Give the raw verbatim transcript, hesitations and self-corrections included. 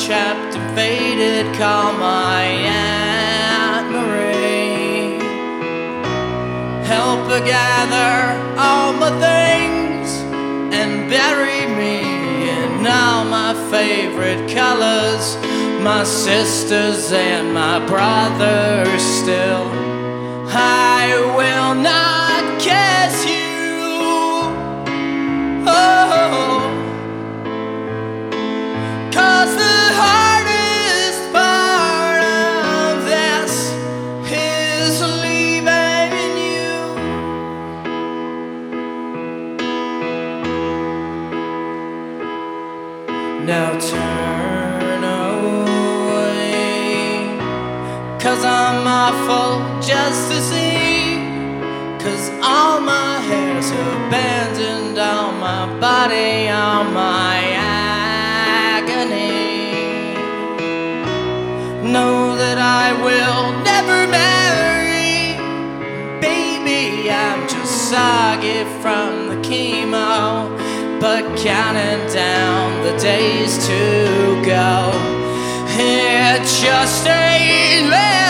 chapped and faded, call my Aunt Marie. Help her gather all my things and bury me in all my favorite colors, my sisters and my brothers still. I will not kiss you, oh, 'cause the hardest part of this is leaving you. Now turn away, 'cause I'm awful just to see, 'cause all my hair's abandoned, all my body, all my agony. Know that I will never marry, baby, I'm just soggy from the chemo, but counting down the days to go. It just ain't